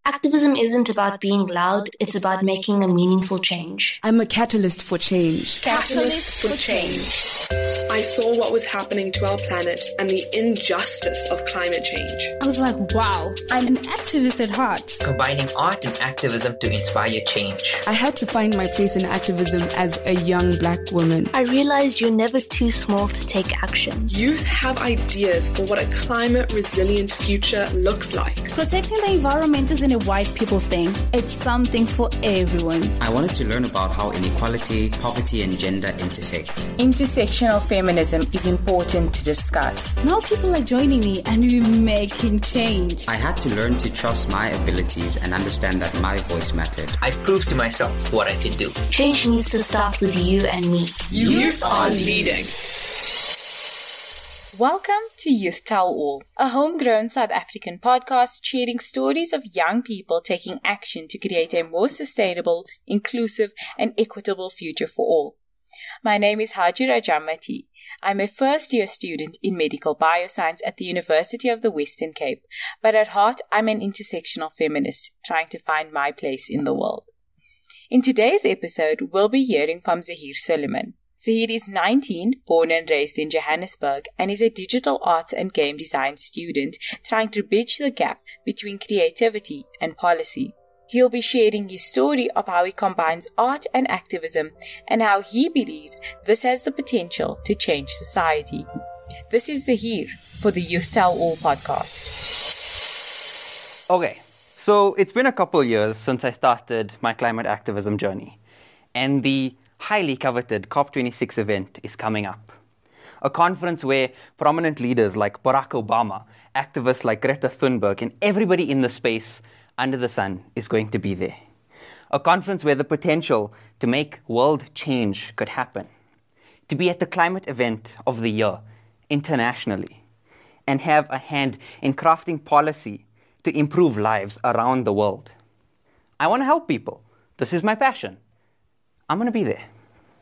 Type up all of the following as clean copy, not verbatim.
Activism isn't about being loud, it's about making a meaningful change. I'm a catalyst for change. Catalyst for change. I saw what was happening to our planet and the injustice of climate change. I was like, wow, I'm an activist at heart. Combining art and activism to inspire change. I had to find my place in activism as a young black woman. I realized you're never too small to take action. Youth have ideas for what a climate-resilient future looks like. Protecting the environment isn't a white people's thing. It's something for everyone. I wanted to learn about how inequality, poverty, and gender intersect. Intersectional feminism is important to discuss. Now people are joining me and we're making change. I had to learn to trust my abilities and understand that my voice mattered. I proved to myself what I could do. Change needs to start with you and me. Youth are leading. Welcome to Youth Tell All, a homegrown South African podcast sharing stories of young people taking action to create a more sustainable, inclusive, and equitable future for all. My name is Haji Rajamati. I'm a first-year student in medical bioscience at the University of the Western Cape, but at heart I'm an intersectional feminist trying to find my place in the world. In today's episode, we'll be hearing from Zahir Suleiman. Zahir is 19, born and raised in Johannesburg, and is a digital arts and game design student trying to bridge the gap between creativity and policy. He'll be sharing his story of how he combines art and activism and how he believes this has the potential to change society. This is Zahir for the Youth Tell All podcast. Okay, so it's been a couple years since I started my climate activism journey, and the highly coveted COP26 event is coming up. A conference where prominent leaders like Barack Obama, activists like Greta Thunberg, and everybody in the space under the sun is going to be there. A conference where the potential to make world change could happen. To be at the climate event of the year internationally and have a hand in crafting policy to improve lives around the world. I want to help people. This is my passion. I'm going to be there.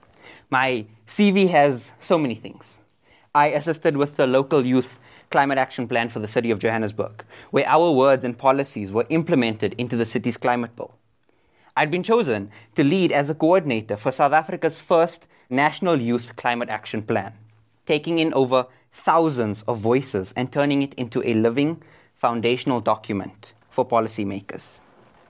My CV has so many things. I assisted with the local youth climate action plan for the city of Johannesburg, where our words and policies were implemented into the city's climate bill. I'd been chosen to lead as a coordinator for South Africa's first national youth climate action plan, taking in over thousands of voices and turning it into a living foundational document for policymakers.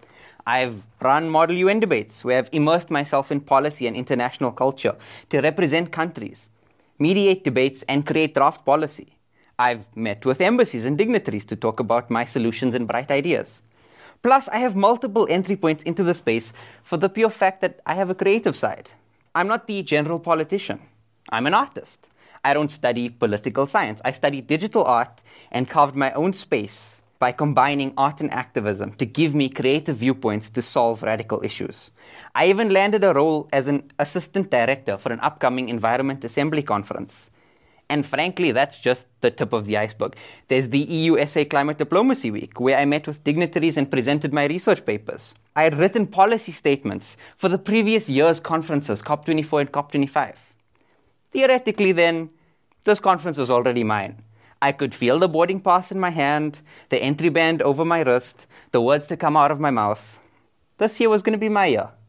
I've run Model UN debates where I've immersed myself in policy and international culture to represent countries, mediate debates, and create draft policy. I've met with embassies and dignitaries to talk about my solutions and bright ideas. Plus, I have multiple entry points into the space for the pure fact that I have a creative side. I'm not the general politician. I'm an artist. I don't study political science. I study digital art and carved my own space by combining art and activism to give me creative viewpoints to solve radical issues. I even landed a role as an assistant director for an upcoming Environment Assembly conference. And frankly, that's just the tip of the iceberg. There's the EU-SA Climate Diplomacy Week, where I met with dignitaries and presented my research papers. I had written policy statements for the previous year's conferences, COP24 and COP25. Theoretically then, this conference was already mine. I could feel the boarding pass in my hand, the entry band over my wrist, the words to come out of my mouth. This year was going to be my year.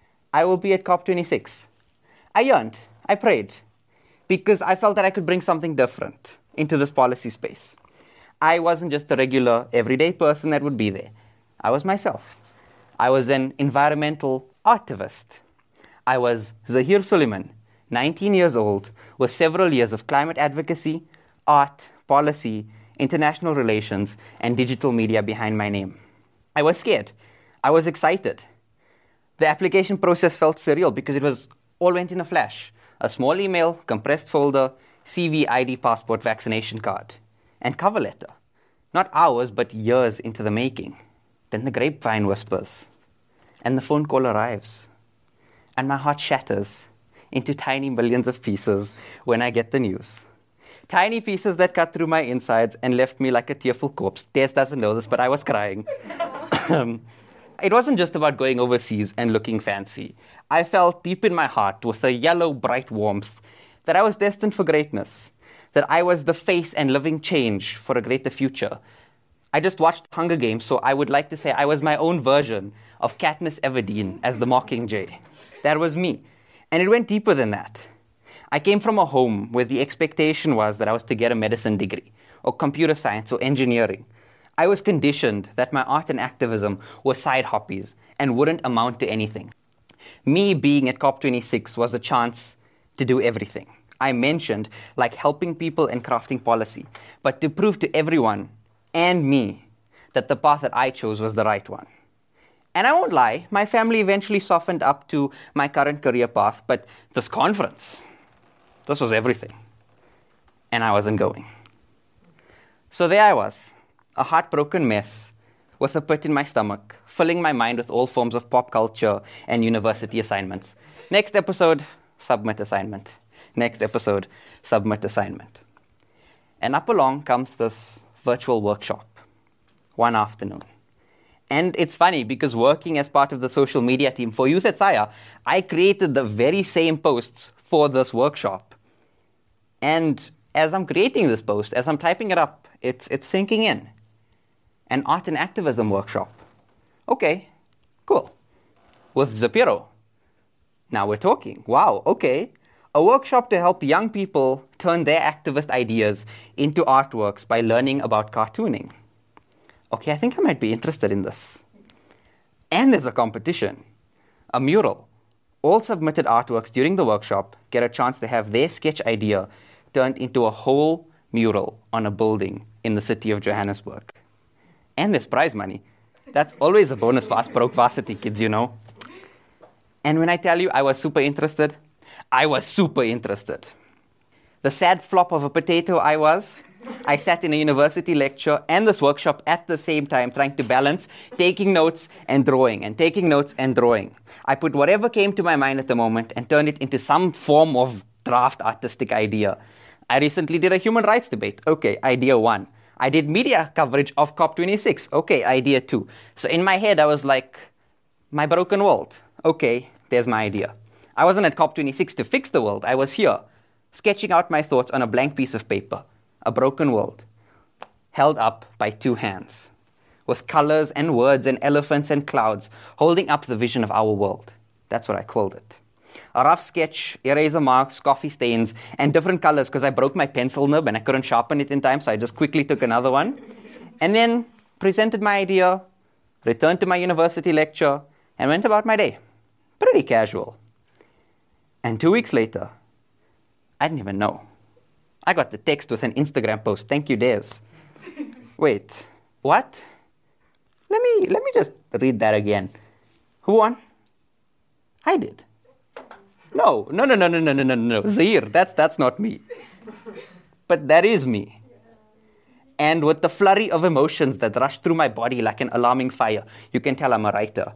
I will be at COP26. I yearned, I prayed, because I felt that I could bring something different into this policy space. I wasn't just a regular, everyday person that would be there. I was myself. I was an environmental activist. I was Zahir Suleiman, 19 years old, with several years of climate advocacy, art, policy, international relations, and digital media behind my name. I was scared. I was excited. The application process felt surreal because it was all went in a flash. A small email, compressed folder, CV, ID, passport, vaccination card, and cover letter. Not hours, but years into the making. Then the grapevine whispers, and the phone call arrives, and my heart shatters into tiny millions of pieces when I get the news. Tiny pieces that cut through my insides and left me like a tearful corpse. Des doesn't know this, but I was crying. It wasn't just about going overseas and looking fancy. I felt deep in my heart with a yellow, bright warmth that I was destined for greatness, that I was the face and living change for a greater future. I just watched Hunger Games, so I would like to say I was my own version of Katniss Everdeen as the Mockingjay. That was me. And it went deeper than that. I came from a home where the expectation was that I was to get a medicine degree, or computer science, or engineering. I was conditioned that my art and activism were side hobbies and wouldn't amount to anything. Me being at COP26 was a chance to do everything. I mentioned, like helping people and crafting policy, but to prove to everyone and me that the path that I chose was the right one. And I won't lie, my family eventually softened up to my current career path, but this conference, this was everything. And I wasn't going. So there I was, a heartbroken mess, with a pit in my stomach, filling my mind with all forms of pop culture and university assignments. Next episode, submit assignment. Next episode, submit assignment. And up along comes this virtual workshop, one afternoon. And it's funny because working as part of the social media team for Youth at SIA, I created the very same posts for this workshop. And as I'm creating this post, as I'm typing it up, it's sinking in. An art and activism workshop. Okay, cool. With Zapiro. Now we're talking. Wow, okay. A workshop to help young people turn their activist ideas into artworks by learning about cartooning. Okay, I think I might be interested in this. And there's a competition, a mural. All submitted artworks during the workshop get a chance to have their sketch idea turned into a whole mural on a building in the city of Johannesburg. And there's prize money. That's always a bonus for us broke varsity kids, you know. And when I tell you I was super interested, I was super interested. The sad flop of a potato I sat in a university lecture and this workshop at the same time trying to balance taking notes and drawing and taking notes and drawing. I put whatever came to my mind at the moment and turned it into some form of draft artistic idea. I recently did a human rights debate. Okay, idea 1. I did media coverage of COP26. Okay, idea 2. So in my head I was like, my broken world. Okay, there's my idea. I wasn't at COP26 to fix the world. I was here, sketching out my thoughts on a blank piece of paper. A broken world, held up by 2 hands, with colors and words and elephants and clouds, holding up the vision of our world. That's what I called it. A rough sketch, eraser marks, coffee stains, and different colors because I broke my pencil nib and I couldn't sharpen it in time, so I just quickly took another one. And then presented my idea, returned to my university lecture, and went about my day. Pretty casual. And 2 weeks later, I didn't even know. I got the text with an Instagram post. Thank you, Des. Wait, what? Let me just read that again. Who won? I did. No. Zahir, that's not me. But that is me. And with the flurry of emotions that rushed through my body like an alarming fire, you can tell I'm a writer.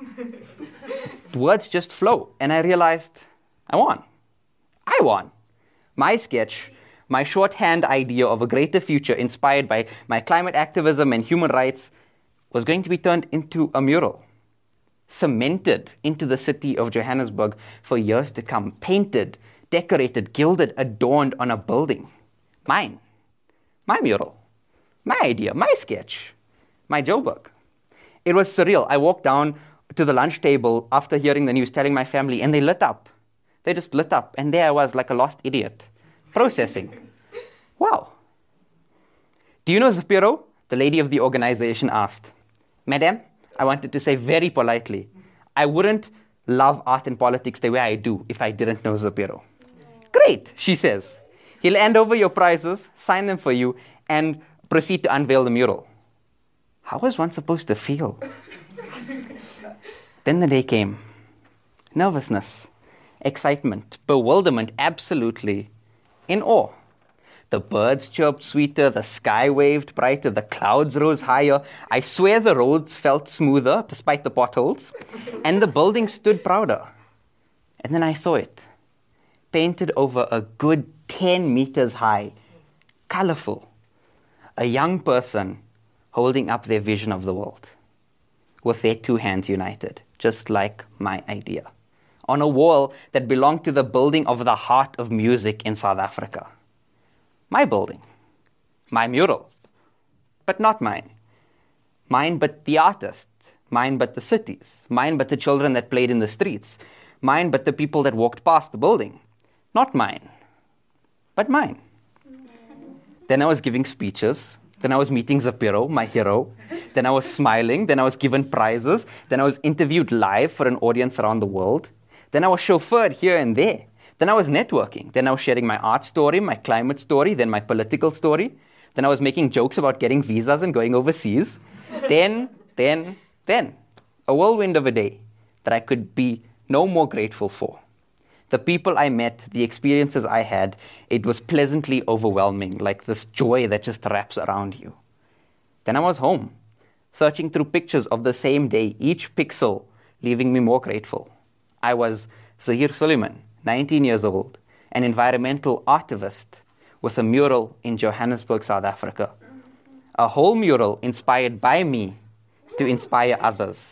Words just flow. And I realized I won. I won. My sketch, my shorthand idea of a greater future inspired by my climate activism and human rights was going to be turned into a mural. Cemented into the city of Johannesburg for years to come. Painted, decorated, gilded, adorned on a building. Mine. My mural. My idea. My sketch. My Joburg. It was surreal. I walked down to the lunch table after hearing the news, telling my family, and they lit up. They just lit up. And there I was like a lost idiot. Processing. Wow. Do you know Zapiro? The lady of the organization asked. Madam, I wanted to say very politely, I wouldn't love art and politics the way I do if I didn't know Zapiro. Great, she says. He'll hand over your prizes, sign them for you, and proceed to unveil the mural. How was one supposed to feel? Then the day came. Nervousness, excitement, bewilderment, absolutely in awe. The birds chirped sweeter, the sky waved brighter, the clouds rose higher. I swear the roads felt smoother despite the potholes, and the building stood prouder. And then I saw it, painted over a good 10 meters high, colorful. A young person holding up their vision of the world, with their 2 hands united, just like my idea, on a wall that belonged to the building of the heart of music in South Africa. My building, my mural, but not mine. Mine but the artists. Mine but the cities. Mine but the children that played in the streets. Mine but the people that walked past the building. Not mine, but mine. Then I was giving speeches. Then I was meeting Zapiro, my hero. Then I was smiling. Then I was given prizes. Then I was interviewed live for an audience around the world. Then I was chauffeured here and there. Then I was networking. Then I was sharing my art story, my climate story, then my political story. Then I was making jokes about getting visas and going overseas. Then, a whirlwind of a day that I could be no more grateful for. The people I met, the experiences I had, it was pleasantly overwhelming, like this joy that just wraps around you. Then I was home, searching through pictures of the same day, each pixel leaving me more grateful. I was Zahir Suleiman, 19 years old, an environmental activist with a mural in Johannesburg, South Africa. A whole mural inspired by me to inspire others.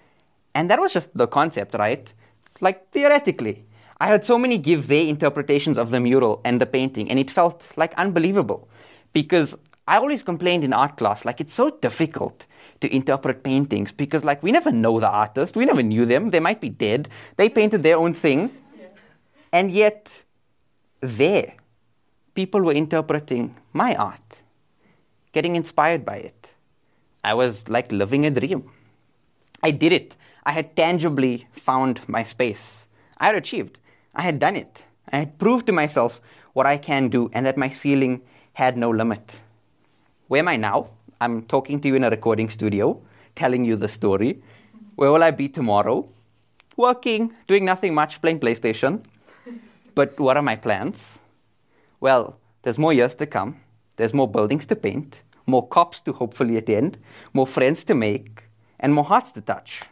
And that was just the concept, right? Like, theoretically. I heard so many give their interpretations of the mural and the painting, and it felt like unbelievable. Because I always complained in art class, like, it's so difficult to interpret paintings because, like, we never know the artist. We never knew them. They might be dead. They painted their own thing. And yet, there, people were interpreting my art, getting inspired by it. I was like living a dream. I did it. I had tangibly found my space. I had achieved. I had done it. I had proved to myself what I can do and that my ceiling had no limit. Where am I now? I'm talking to you in a recording studio, telling you the story. Where will I be tomorrow? Working, doing nothing much, playing PlayStation. But what are my plans? Well, there's more years to come. There's more buildings to paint, more cops to hopefully attend, more friends to make, and more hearts to touch.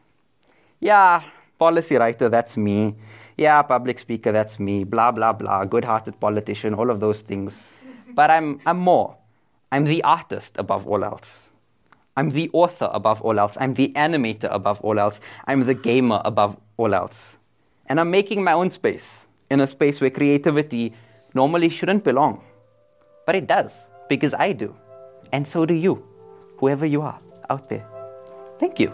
Yeah, policy writer, that's me. Yeah, public speaker, that's me. Blah, blah, blah. Good-hearted politician, all of those things. But I'm more. I'm the artist above all else. I'm the author above all else. I'm the animator above all else. I'm the gamer above all else. And I'm making my own space, in a space where creativity normally shouldn't belong. But it does, because I do. And so do you, whoever you are out there. Thank you.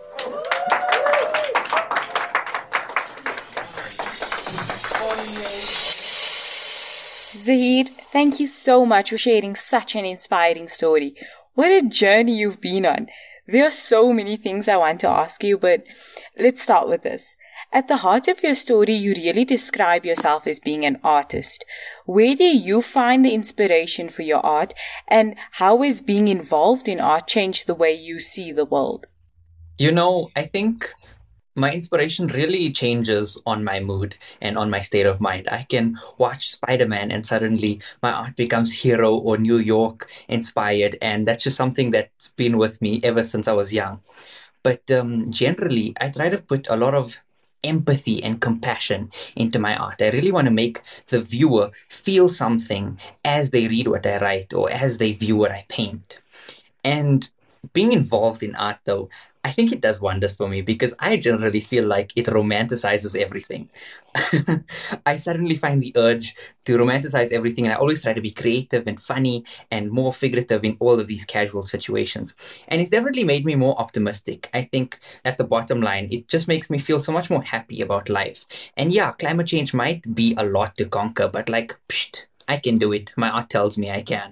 Zahir, thank you so much for sharing such an inspiring story. What a journey you've been on. There are so many things I want to ask you, but let's start with this. At the heart of your story, you really describe yourself as being an artist. Where do you find the inspiration for your art, and how has being involved in art changed the way you see the world? You know, I think my inspiration really changes on my mood and on my state of mind. I can watch Spider-Man and suddenly my art becomes Hero or New York inspired, and that's just something that's been with me ever since I was young. But generally, I try to put a lot of empathy and compassion into my art. I really want to make the viewer feel something as they read what I write or as they view what I paint. And being involved in art, though, I think it does wonders for me because I generally feel like it romanticizes everything. I suddenly find the urge to romanticize everything, and I always try to be creative and funny and more figurative in all of these casual situations. And it's definitely made me more optimistic. I think at the bottom line, it just makes me feel so much more happy about life. And yeah, climate change might be a lot to conquer, but like, psht, I can do it. My art tells me I can.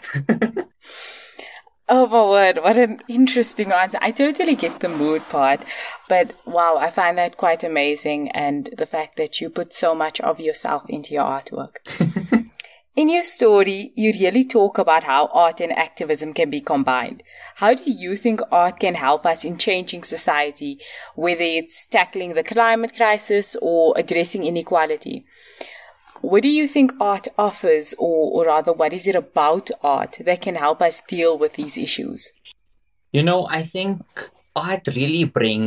Oh my word, what an interesting answer. I totally get the mood part, but wow, I find that quite amazing, and the fact that you put so much of yourself into your artwork. In your story, you really talk about how art and activism can be combined. How do you think art can help us in changing society, whether it's tackling the climate crisis or addressing inequality? What do you think art offers, or rather, what is it about art that can help us deal with these issues? You know, I think art really brings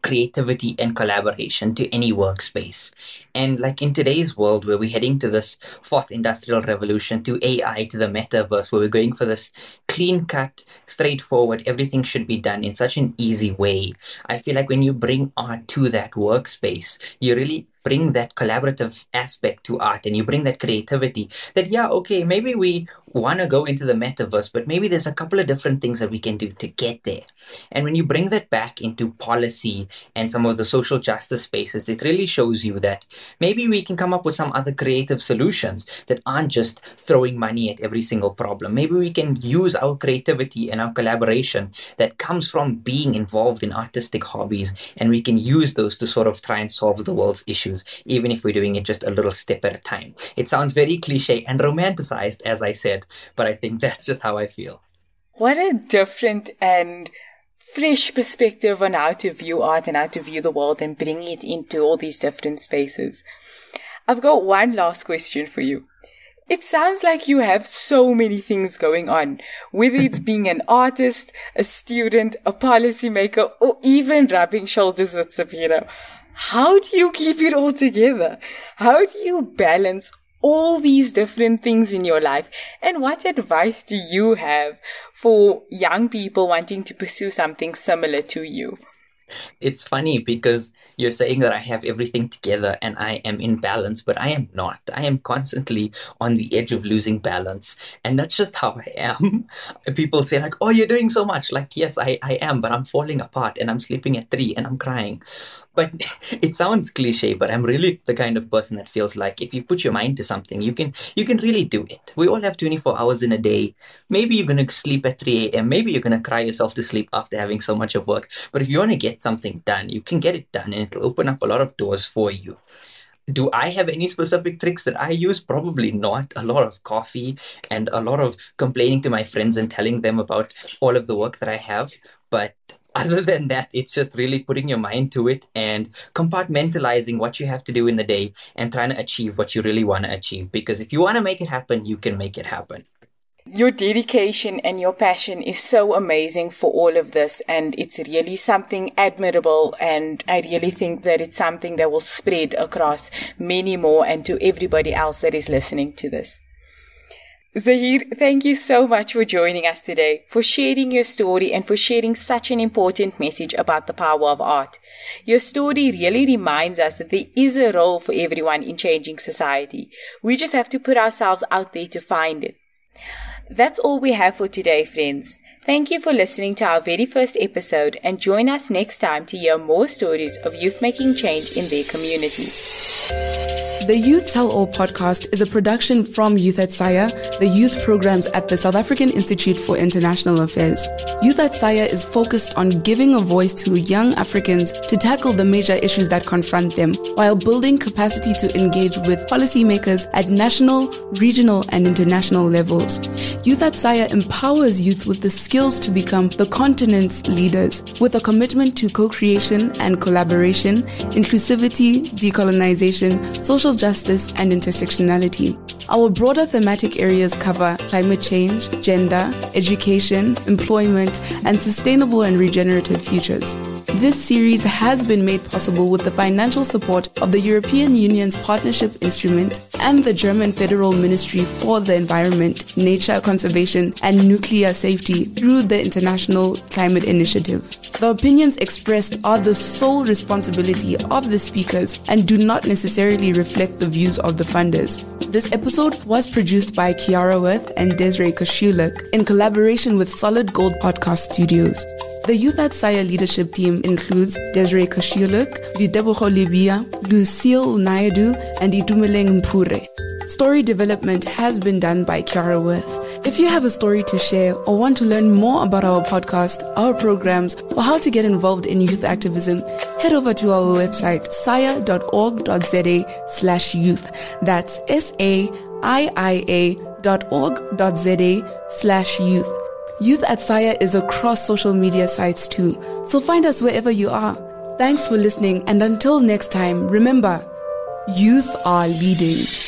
creativity and collaboration to any workspace. And like in today's world where we're heading to this fourth industrial revolution, to AI, to the metaverse, where we're going for this clean cut, straightforward, everything should be done in such an easy way. I feel like when you bring art to that workspace, you really bring that collaborative aspect to art, and you bring that creativity that, yeah, okay, maybe we want to go into the metaverse, but maybe there's a couple of different things that we can do to get there. And when you bring that back into policy and some of the social justice spaces, it really shows you that maybe we can come up with some other creative solutions that aren't just throwing money at every single problem. Maybe we can use our creativity and our collaboration that comes from being involved in artistic hobbies, and we can use those to sort of try and solve the world's issues, even if we're doing it just a little step at a time. It sounds very cliche and romanticized, as I said, but I think that's just how I feel. What a different and fresh perspective on how to view art and how to view the world and bring it into all these different spaces. I've got one last question for you. It sounds like you have so many things going on, whether it's being an artist, a student, a policymaker, or even rubbing shoulders with Sapira. How do you keep it all together? How do you balance all these different things in your life? And what advice do you have for young people wanting to pursue something similar to you? It's funny because you're saying that I have everything together and I am in balance, but I am not. I am constantly on the edge of losing balance. And that's just how I am. People say like, oh, you're doing so much. Like, yes, I am, but I'm falling apart and I'm sleeping at 3 and I'm crying. But it sounds cliche, but I'm really the kind of person that feels like if you put your mind to something, you can really do it. We all have 24 hours in a day. Maybe you're going to sleep at 3 a.m. Maybe you're going to cry yourself to sleep after having so much of work. But if you want to get something done, you can get it done, and it'll open up a lot of doors for you. Do I have any specific tricks that I use? Probably not. A lot of coffee and a lot of complaining to my friends and telling them about all of the work that I have. But other than that, it's just really putting your mind to it and compartmentalizing what you have to do in the day and trying to achieve what you really want to achieve. Because if you want to make it happen, you can make it happen. Your dedication and your passion is so amazing for all of this, and it's really something admirable, and I really think that it's something that will spread across many more and to everybody else that is listening to this. Zahir, thank you so much for joining us today, for sharing your story and for sharing such an important message about the power of art. Your story really reminds us that there is a role for everyone in changing society. We just have to put ourselves out there to find it. That's all we have for today, friends. Thank you for listening to our very first episode, and join us next time to hear more stories of youth making change in their communities. The Youth Tell All podcast is a production from Youth at SAIA, the youth programs at the South African Institute for International Affairs. Youth at SAIA is focused on giving a voice to young Africans to tackle the major issues that confront them, while building capacity to engage with policymakers at national, regional, and international levels. Youth at SAIA empowers youth with the skills to become the continent's leaders, with a commitment to co-creation and collaboration, inclusivity, decolonization, social justice, and intersectionality. Our broader thematic areas cover climate change, gender, education, employment, and sustainable and regenerative futures. This series has been made possible with the financial support of the European Union's Partnership Instrument and the German Federal Ministry for the Environment, Nature Conservation, and Nuclear Safety through the International Climate Initiative. The opinions expressed are the sole responsibility of the speakers and do not necessarily reflect the views of the funders. This episode was produced by Kiara Worth and Desiree Kashuluk in collaboration with Solid Gold Podcast Studios. The Youth at SAIA leadership team includes Desiree Kashuluk, Videbogo Libia, Lucille Naidu, and Itumeleng Mpure. Story development has been done by Kiara Worth. If you have a story to share or want to learn more about our podcast, our programs, or how to get involved in youth activism, head over to our website, saia.org.za/youth. That's SAIIA.org.za/youth. Youth at SAIA is across social media sites too, so find us wherever you are. Thanks for listening, and until next time, remember, youth are leading.